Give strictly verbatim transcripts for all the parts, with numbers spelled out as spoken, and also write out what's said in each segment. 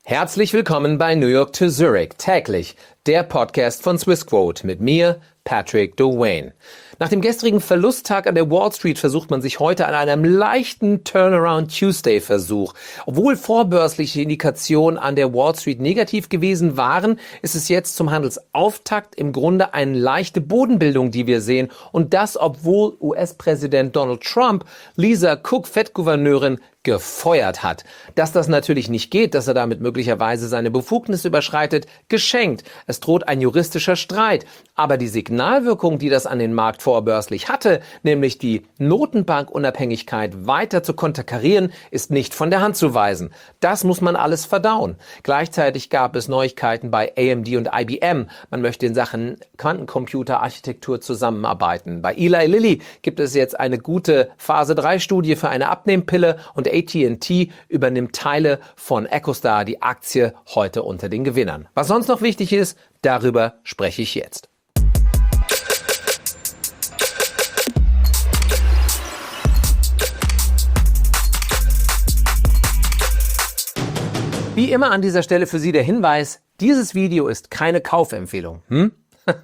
Herzlich willkommen bei New York to Zurich täglich, der Podcast von Swissquote mit mir, Patrick Dovane. Nach dem gestrigen Verlusttag an der Wall Street versucht man sich heute an einem leichten Turnaround Tuesday Versuch. Obwohl vorbörsliche Indikationen an der Wall Street negativ gewesen waren, ist es jetzt zum Handelsauftakt im Grunde eine leichte Bodenbildung, die wir sehen. Und das, obwohl U S-Präsident Donald Trump Lisa Cook, Fed-Gouverneurin, gefeuert hat. Dass das natürlich nicht geht, dass er damit möglicherweise seine Befugnisse überschreitet, geschenkt. Es droht ein juristischer Streit. Aber die Signalwirkung, die das an den Markt vorbörslich hatte, nämlich die Notenbankunabhängigkeit weiter zu konterkarieren, ist nicht von der Hand zu weisen. Das muss man alles verdauen. Gleichzeitig gab es Neuigkeiten bei A M D und I B M. Man möchte in Sachen Quantencomputerarchitektur zusammenarbeiten. Bei Eli Lilly gibt es jetzt eine gute Phase drei Studie für eine Abnehmpille und A T and T übernimmt Teile von EchoStar, die Aktie heute unter den Gewinnern. Was sonst noch wichtig ist, darüber spreche ich jetzt. Wie immer an dieser Stelle für Sie der Hinweis, dieses Video ist keine Kaufempfehlung. Hm?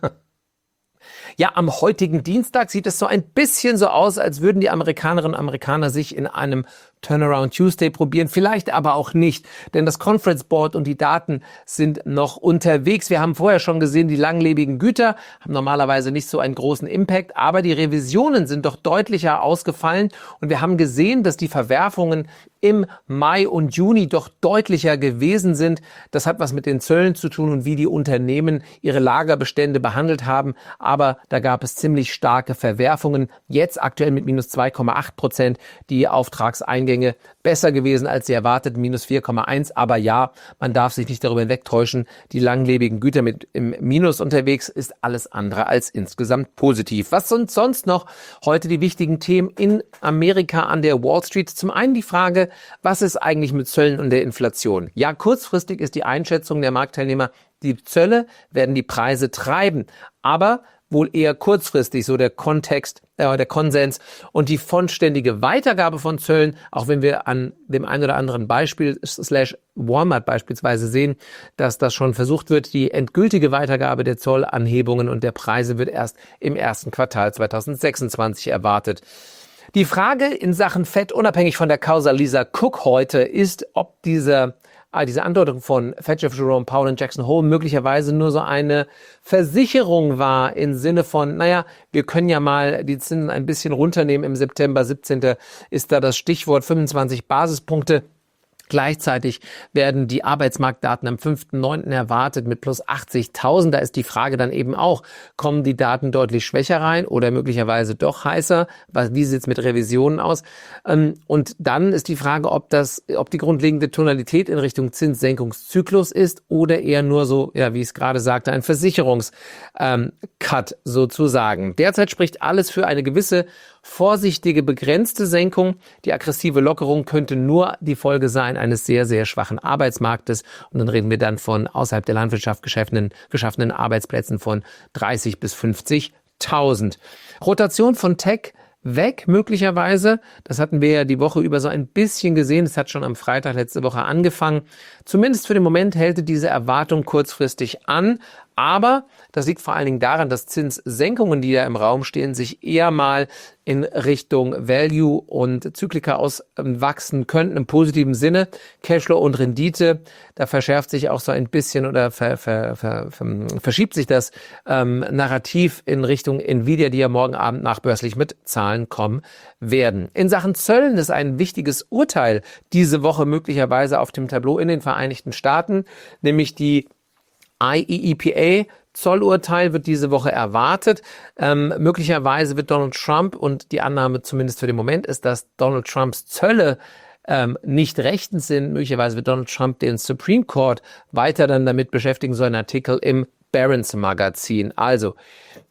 Ja, am heutigen Dienstag sieht es so ein bisschen so aus, als würden die Amerikanerinnen und Amerikaner sich in einem Turnaround Tuesday probieren, vielleicht aber auch nicht, denn das Conference Board und die Daten sind noch unterwegs. Wir haben vorher schon gesehen, die langlebigen Güter haben normalerweise nicht so einen großen Impact, aber die Revisionen sind doch deutlicher ausgefallen und wir haben gesehen, dass die Verwerfungen im Mai und Juni doch deutlicher gewesen sind. Das hat was mit den Zöllen zu tun und wie die Unternehmen ihre Lagerbestände behandelt haben, aber da gab es ziemlich starke Verwerfungen. Jetzt aktuell mit minus zwei Komma acht Prozent die Auftragseingänge besser gewesen als sie erwartet, minus vier Komma eins. Aber ja, man darf sich nicht darüber hinwegtäuschen, die langlebigen Güter mit im Minus unterwegs ist alles andere als insgesamt positiv. Was sind sonst noch heute die wichtigen Themen in Amerika an der Wall Street? Zum einen die Frage, was ist eigentlich mit Zöllen und der Inflation? Ja, kurzfristig ist die Einschätzung der Marktteilnehmer, die Zölle werden die Preise treiben, aber wohl eher kurzfristig, so der Kontext, äh, der Konsens und die vollständige Weitergabe von Zöllen, auch wenn wir an dem einen oder anderen Beispiel, slash Walmart beispielsweise sehen, dass das schon versucht wird, die endgültige Weitergabe der Zollanhebungen und der Preise wird erst im ersten Quartal zweitausendsechsundzwanzig erwartet. Die Frage in Sachen Fed, unabhängig von der Causa Lisa Cook heute, ist, ob diese Diese Andeutung von Fed-Chef Jerome Powell und Jackson Hole möglicherweise nur so eine Versicherung war im Sinne von, naja, wir können ja mal die Zinsen ein bisschen runternehmen. Im September siebzehnten ist da das Stichwort fünfundzwanzig Basispunkte. Gleichzeitig werden die Arbeitsmarktdaten am fünften neunten erwartet mit plus achtzigtausend. Da ist die Frage dann eben auch, kommen die Daten deutlich schwächer rein oder möglicherweise doch heißer? Wie sieht es mit Revisionen aus? Und dann ist die Frage, ob das, ob die grundlegende Tonalität in Richtung Zinssenkungszyklus ist oder eher nur so, ja, wie ich es gerade sagte, ein Versicherungscut sozusagen. Derzeit spricht alles für eine gewisse vorsichtige, begrenzte Senkung. Die aggressive Lockerung könnte nur die Folge sein eines sehr, sehr schwachen Arbeitsmarktes. Und dann reden wir dann von außerhalb der Landwirtschaft geschaffenen, geschaffenen Arbeitsplätzen von dreißig bis fünfzigtausend. Rotation von Tech weg möglicherweise. Das hatten wir ja die Woche über so ein bisschen gesehen. Es hat schon am Freitag letzte Woche angefangen. Zumindest für den Moment hält diese Erwartung kurzfristig an. Aber das liegt vor allen Dingen daran, dass Zinssenkungen, die da im Raum stehen, sich eher mal in Richtung Value und Zyklika auswachsen könnten im positiven Sinne. Cashflow und Rendite, da verschärft sich auch so ein bisschen oder ver, ver, ver, ver, verschiebt sich das ähm, Narrativ in Richtung Nvidia, die ja morgen Abend nachbörslich mit Zahlen kommen werden. In Sachen Zöllen ist ein wichtiges Urteil diese Woche möglicherweise auf dem Tableau in den Vereinigten Staaten, nämlich die I E E P A Zollurteil wird diese Woche erwartet. Ähm, möglicherweise wird Donald Trump, und die Annahme zumindest für den Moment ist, dass Donald Trumps Zölle ähm, nicht rechtens sind. Möglicherweise wird Donald Trump den Supreme Court weiter dann damit beschäftigen, so ein Artikel im Barron's Magazin. Also,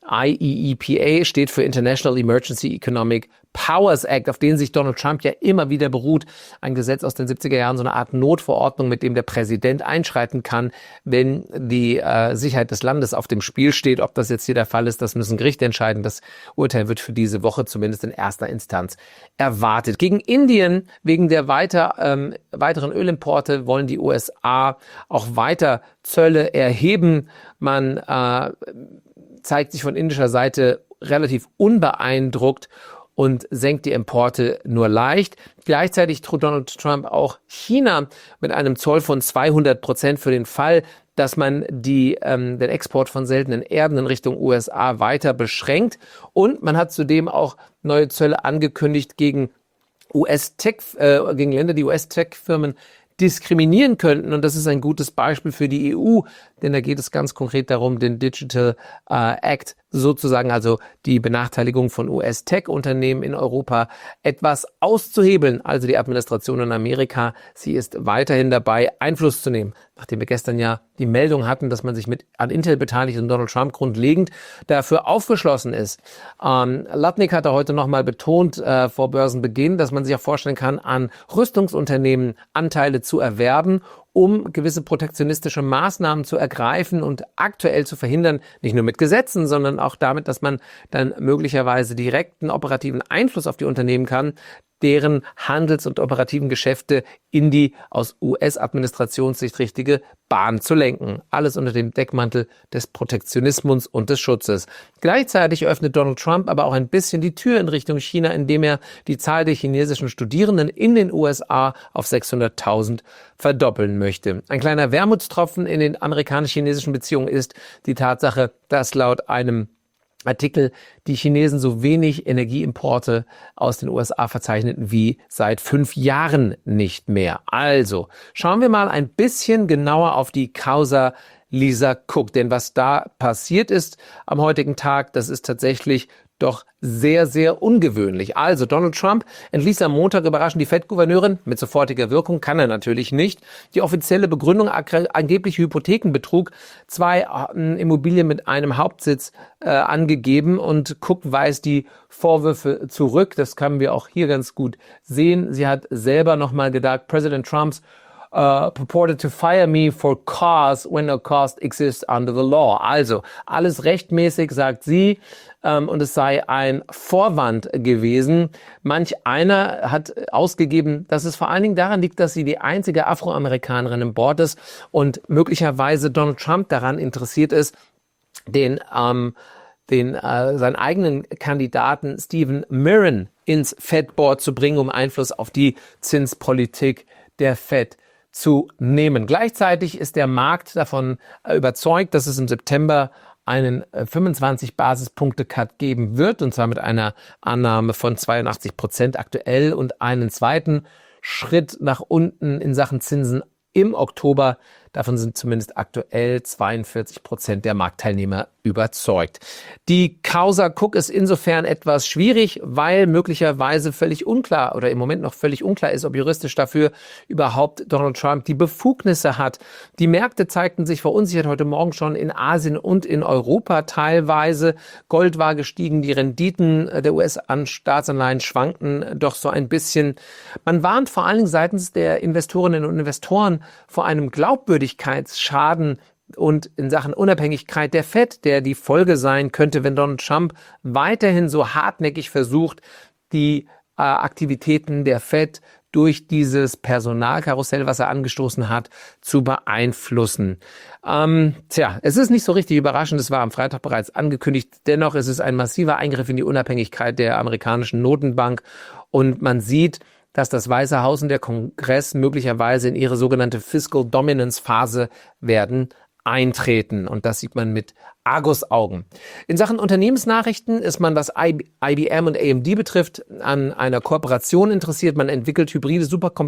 I E E P A steht für International Emergency Economic Powers Act, auf den sich Donald Trump ja immer wieder beruht. Ein Gesetz aus den siebziger Jahren, so eine Art Notverordnung, mit dem der Präsident einschreiten kann, wenn die äh, Sicherheit des Landes auf dem Spiel steht. Ob das jetzt hier der Fall ist, das müssen Gerichte entscheiden. Das Urteil wird für diese Woche zumindest in erster Instanz erwartet. Gegen Indien, wegen der weiter, ähm, weiteren Ölimporte, wollen die U S A auch weiter Zölle erheben. Man äh, zeigt sich von indischer Seite relativ unbeeindruckt und senkt die Importe nur leicht. Gleichzeitig droht Donald Trump auch China mit einem Zoll von zweihundert Prozent für den Fall, dass man die, ähm, den Export von seltenen Erden in Richtung U S A weiter beschränkt. Und man hat zudem auch neue Zölle angekündigt gegen U S-Tech, äh, gegen Länder, die U S-Tech-Firmen diskriminieren könnten. Und das ist ein gutes Beispiel für die E U, denn da geht es ganz konkret darum, den Digital äh, Act sozusagen, also die Benachteiligung von U S-Tech-Unternehmen in Europa etwas auszuhebeln. Also die Administration in Amerika, sie ist weiterhin dabei, Einfluss zu nehmen. Nachdem wir gestern ja die Meldung hatten, dass man sich mit an Intel beteiligt und Donald Trump grundlegend dafür aufgeschlossen ist. Ähm, Lutnick hatte heute nochmal betont äh, vor Börsenbeginn, dass man sich auch vorstellen kann, an Rüstungsunternehmen Anteile zu erwerben, um gewisse protektionistische Maßnahmen zu ergreifen und aktuell zu verhindern, nicht nur mit Gesetzen, sondern auch damit, dass man dann möglicherweise direkten operativen Einfluss auf die Unternehmen kann, deren Handels- und operativen Geschäfte in die aus U S-Administrationssicht richtige Bahn zu lenken. Alles unter dem Deckmantel des Protektionismus und des Schutzes. Gleichzeitig öffnet Donald Trump aber auch ein bisschen die Tür in Richtung China, indem er die Zahl der chinesischen Studierenden in den U S A auf sechshunderttausend verdoppeln möchte. Ein kleiner Wermutstropfen in den amerikanisch-chinesischen Beziehungen ist die Tatsache, dass laut einem Artikel die Chinesen so wenig Energieimporte aus den U S A verzeichneten wie seit fünf Jahren nicht mehr. Also schauen wir mal ein bisschen genauer auf die Causa Lisa Cook. Denn was da passiert ist am heutigen Tag, das ist tatsächlich doch sehr, sehr ungewöhnlich. Also Donald Trump entließ am Montag überraschend die Fed-Gouverneurin mit sofortiger Wirkung, kann er natürlich nicht. Die offizielle Begründung angeblich Hypothekenbetrug, zwei äh, Immobilien mit einem Hauptsitz äh, angegeben und Cook weist die Vorwürfe zurück. Das können wir auch hier ganz gut sehen. Sie hat selber nochmal gedacht, President Trumps Uh, purported to fire me for cause when no cause exists under the law. Also alles rechtmäßig, sagt sie, ähm, und es sei ein Vorwand gewesen. Manch einer hat ausgegeben, dass es vor allen Dingen daran liegt, dass sie die einzige Afroamerikanerin im Board ist und möglicherweise Donald Trump daran interessiert ist, den ähm, den äh, seinen eigenen Kandidaten Stephen Mirren ins Fed-Board zu bringen, um Einfluss auf die Zinspolitik der Fed zu nehmen. Gleichzeitig ist der Markt davon überzeugt, dass es im September einen fünfundzwanzig Basispunkte-Cut geben wird, und zwar mit einer Annahme von zweiundachtzig Prozent aktuell und einen zweiten Schritt nach unten in Sachen Zinsen im Oktober. Davon sind zumindest aktuell zweiundvierzig Prozent der Marktteilnehmer überzeugt. Die Causa Cook ist insofern etwas schwierig, weil möglicherweise völlig unklar oder im Moment noch völlig unklar ist, ob juristisch dafür überhaupt Donald Trump die Befugnisse hat. Die Märkte zeigten sich verunsichert heute Morgen schon in Asien und in Europa teilweise. Gold war gestiegen, die Renditen der U S-Staatsanleihen schwankten doch so ein bisschen. Man warnt vor allen Dingen seitens der Investorinnen und Investoren vor einem Glaubwürdigkeitsschaden und in Sachen Unabhängigkeit der Fed, der die Folge sein könnte, wenn Donald Trump weiterhin so hartnäckig versucht, die äh, Aktivitäten der Fed durch dieses Personalkarussell, was er angestoßen hat, zu beeinflussen. Ähm, tja, es ist nicht so richtig überraschend, es war am Freitag bereits angekündigt. Dennoch ist es ein massiver Eingriff in die Unabhängigkeit der amerikanischen Notenbank und man sieht, dass das Weiße Haus und der Kongress möglicherweise in ihre sogenannte Fiscal Dominance Phase werden eintreten. Und das sieht man mit Argusaugen. In Sachen Unternehmensnachrichten ist man, was I B M und A M D betrifft, an einer Kooperation interessiert. Man entwickelt hybride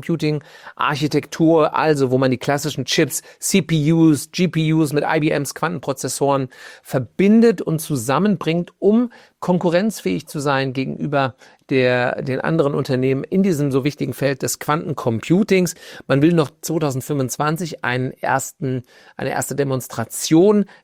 Supercomputing-Architektur, also wo man die klassischen Chips, C P Us, G P Us mit I B Ms Quantenprozessoren verbindet und zusammenbringt, um konkurrenzfähig zu sein gegenüber der, den anderen Unternehmen in diesem so wichtigen Feld des Quantencomputings. Man will noch zwanzig fünfundzwanzig einen ersten, eine erste Demonstration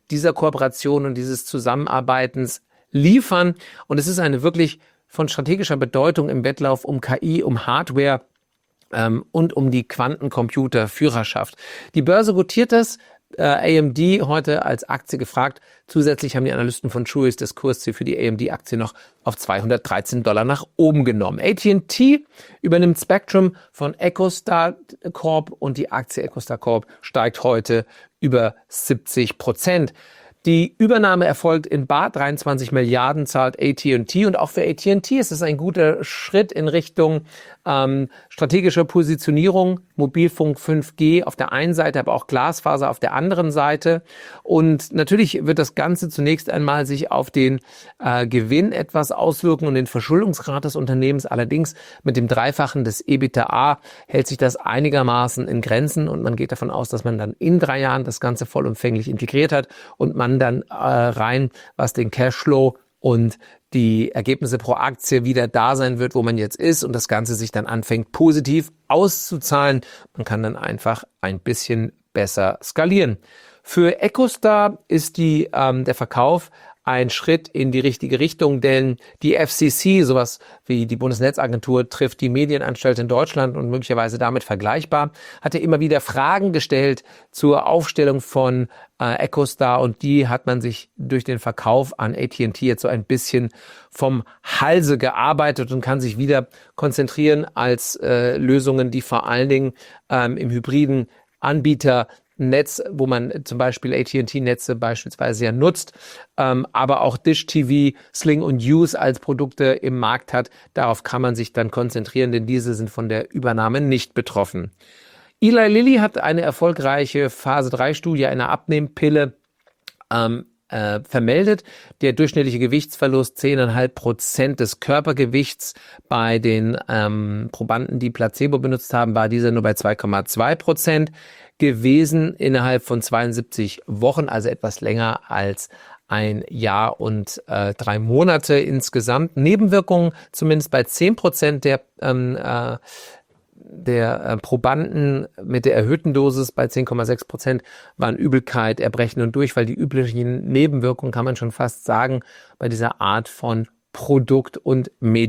dieser Kooperation und dieses Zusammenarbeitens liefern. Und es ist eine wirklich von strategischer Bedeutung im Wettlauf um K I, um Hardware ähm, und um die Quantencomputer-Führerschaft. Die Börse gutiert das. Äh, A M D heute als Aktie gefragt. Zusätzlich haben die Analysten von Truist das Kursziel für die A M D-Aktie noch auf zweihundertdreizehn Dollar nach oben genommen. A T und T übernimmt Spectrum von EchoStar Corp und die Aktie EchoStar Corp steigt heute über siebzig Prozent. Die Übernahme erfolgt in bar, dreiundzwanzig Milliarden zahlt A T und T und auch für A T und T ist es ein guter Schritt in Richtung ähm, strategischer Positionierung, Mobilfunk fünf G auf der einen Seite, aber auch Glasfaser auf der anderen Seite. Und natürlich wird das Ganze zunächst einmal sich auf den äh, Gewinn etwas auswirken und den Verschuldungsgrad des Unternehmens. Allerdings mit dem Dreifachen des EBITDA hält sich das einigermaßen in Grenzen und man geht davon aus, dass man dann in drei Jahren das Ganze vollumfänglich integriert hat und man dann äh, rein, was den Cashflow und die Ergebnisse pro Aktie wieder da sein wird, wo man jetzt ist und das Ganze sich dann anfängt positiv auszuzahlen. Man kann dann einfach ein bisschen besser skalieren. Für EchoStar ist die, ähm, der Verkauf ein Schritt in die richtige Richtung, denn die F C C, sowas wie die Bundesnetzagentur, trifft die Medienanstalt in Deutschland und möglicherweise damit vergleichbar, hatte immer wieder Fragen gestellt zur Aufstellung von äh, EchoStar und die hat man sich durch den Verkauf an A T und T jetzt so ein bisschen vom Halse gearbeitet und kann sich wieder konzentrieren als äh, Lösungen, die vor allen Dingen ähm, im hybriden Anbieter Netz, wo man zum Beispiel A T und T-Netze beispielsweise ja nutzt, ähm, aber auch Dish T V, Sling und Hughes als Produkte im Markt hat. Darauf kann man sich dann konzentrieren, denn diese sind von der Übernahme nicht betroffen. Eli Lilly hat eine erfolgreiche Phase drei Studie einer Abnehmpille ähm, äh, vermeldet. Der durchschnittliche Gewichtsverlust zehn Komma fünf Prozent des Körpergewichts bei den ähm, Probanden, die Placebo benutzt haben, war dieser nur bei zwei Komma zwei Prozent gewesen innerhalb von zweiundsiebzig Wochen, also etwas länger als ein Jahr und äh, drei Monate insgesamt. Nebenwirkungen zumindest bei zehn Prozent der, ähm, äh, der äh, Probanden mit der erhöhten Dosis, bei zehn Komma sechs Prozent waren Übelkeit, Erbrechen und Durchfall. Die üblichen Nebenwirkungen kann man schon fast sagen bei dieser Art von Produkt und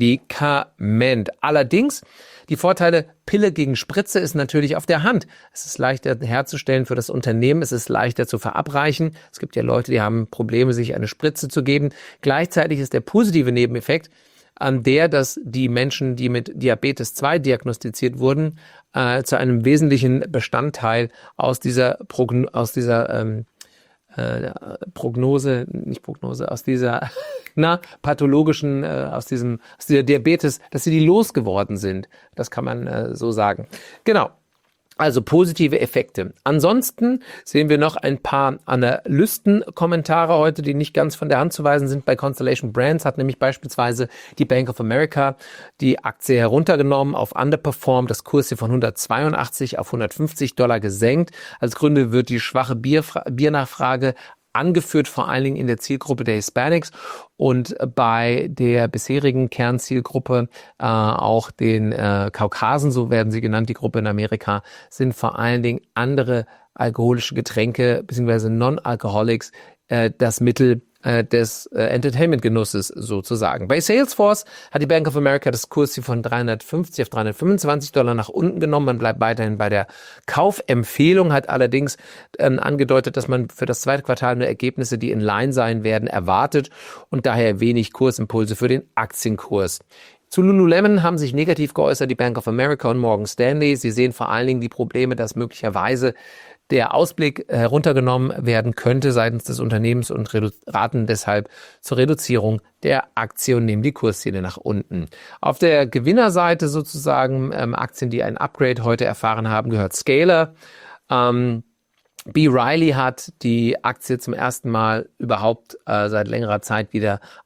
Medikament. Allerdings, die Vorteile Pille gegen Spritze ist natürlich auf der Hand. Es ist leichter herzustellen für das Unternehmen, es ist leichter zu verabreichen. Es gibt ja Leute, die haben Probleme, sich eine Spritze zu geben. Gleichzeitig ist der positive Nebeneffekt an der, dass die Menschen, die mit Diabetes zwei diagnostiziert wurden, äh, zu einem wesentlichen Bestandteil aus dieser, Progn- aus dieser ähm, äh, Prognose, nicht Prognose, aus dieser na, pathologischen, äh, aus diesem, aus dieser Diabetes, dass sie die losgeworden sind. Das kann man äh, so sagen. Genau. Also positive Effekte. Ansonsten sehen wir noch ein paar Analystenkommentare heute, die nicht ganz von der Hand zu weisen sind. Bei Constellation Brands hat nämlich beispielsweise die Bank of America die Aktie heruntergenommen auf Underperform, das Kurs hier von hundertzweiundachtzig auf hundertfünfzig Dollar gesenkt. Als Gründe wird die schwache Bierfra- Biernachfrage angeführt, vor allen Dingen in der Zielgruppe der Hispanics und bei der bisherigen Kernzielgruppe, äh, auch den äh, Kaukasen, so werden sie genannt, die Gruppe in Amerika, sind vor allen Dingen andere alkoholische Getränke bzw. Non-Alcoholics äh, das Mittel äh, des äh, Entertainment-Genusses sozusagen. Bei Salesforce hat die Bank of America das Kursziel von dreihundertfünfzig auf dreihundertfünfundzwanzig Dollar nach unten genommen. Man bleibt weiterhin bei der Kaufempfehlung, hat allerdings äh, angedeutet, dass man für das zweite Quartal nur Ergebnisse, die in Line sein werden, erwartet und daher wenig Kursimpulse für den Aktienkurs. Zu Lululemon haben sich negativ geäußert die Bank of America und Morgan Stanley. Sie sehen vor allen Dingen die Probleme, dass möglicherweise der Ausblick heruntergenommen werden könnte seitens des Unternehmens und redu- raten deshalb zur Reduzierung der Aktie und nehmen die Kursziele nach unten. Auf der Gewinnerseite sozusagen ähm, Aktien, die ein Upgrade heute erfahren haben, gehört Scalar. Ähm, B. Riley hat die Aktie zum ersten Mal überhaupt äh, seit längerer Zeit wieder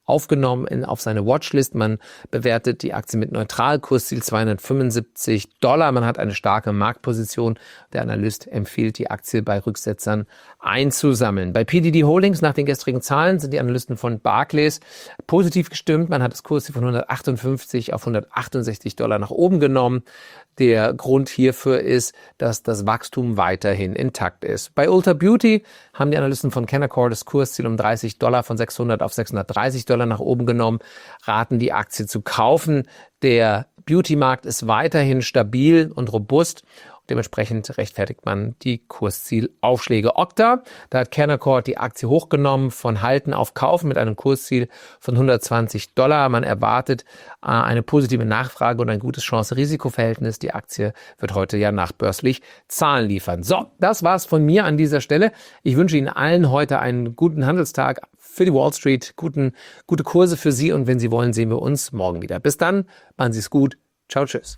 aufgenommen in, auf seine Watchlist. Man bewertet die Aktie mit Neutralkursziel zweihundertfünfundsiebzig Dollar. Man hat eine starke Marktposition. Der Analyst empfiehlt, die Aktie bei Rücksetzern einzusammeln. Bei P D D Holdings nach den gestrigen Zahlen sind die Analysten von Barclays positiv gestimmt. Man hat das Kursziel von hundertachtundfünfzig auf hundertachtundsechzig Dollar nach oben genommen. Der Grund hierfür ist, dass das Wachstum weiterhin intakt ist. Bei Ulta Beauty haben die Analysten von Canaccord das Kursziel um dreißig Dollar von sechshundert auf sechshundertdreißig Dollar nach oben genommen, raten die Aktie zu kaufen. Der Beauty-Markt ist weiterhin stabil und robust. Dementsprechend rechtfertigt man die Kurszielaufschläge. Okta, da hat Canaccord die Aktie hochgenommen von Halten auf Kaufen mit einem Kursziel von hundertzwanzig Dollar. Man erwartet äh, eine positive Nachfrage und ein gutes Chance-Risiko-Verhältnis. Die Aktie wird heute ja nachbörslich Zahlen liefern. So, das war's von mir an dieser Stelle. Ich wünsche Ihnen allen heute einen guten Handelstag für die Wall Street, guten, gute Kurse für Sie und wenn Sie wollen, sehen wir uns morgen wieder. Bis dann, machen Sie es gut. Ciao, tschüss.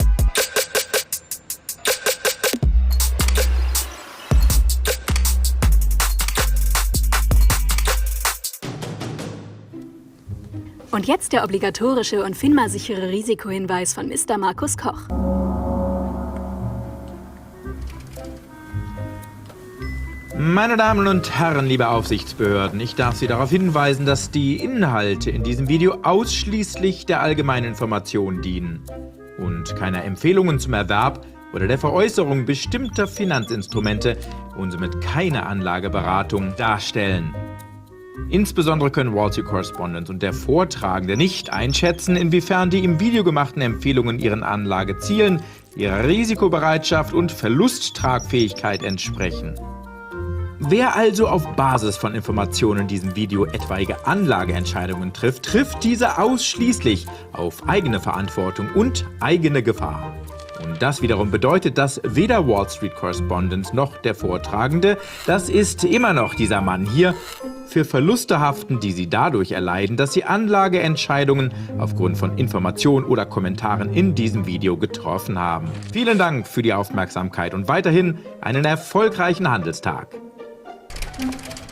Und jetzt der obligatorische und FINMA-sichere Risikohinweis von Mister Markus Koch. Meine Damen und Herren, liebe Aufsichtsbehörden, ich darf Sie darauf hinweisen, dass die Inhalte in diesem Video ausschließlich der allgemeinen Information dienen und keine Empfehlungen zum Erwerb oder der Veräußerung bestimmter Finanzinstrumente und somit keine Anlageberatung darstellen. Insbesondere können Wall Street Correspondent und der Vortragende nicht einschätzen, inwiefern die im Video gemachten Empfehlungen ihren Anlagezielen, ihrer Risikobereitschaft und Verlusttragfähigkeit entsprechen. Wer also auf Basis von Informationen in diesem Video etwaige Anlageentscheidungen trifft, trifft diese ausschließlich auf eigene Verantwortung und eigene Gefahr. Und das wiederum bedeutet, dass weder Wall Street Correspondent noch der Vortragende, das ist immer noch dieser Mann hier, für Verluste haften, die sie dadurch erleiden, dass sie Anlageentscheidungen aufgrund von Informationen oder Kommentaren in diesem Video getroffen haben. Vielen Dank für die Aufmerksamkeit und weiterhin einen erfolgreichen Handelstag.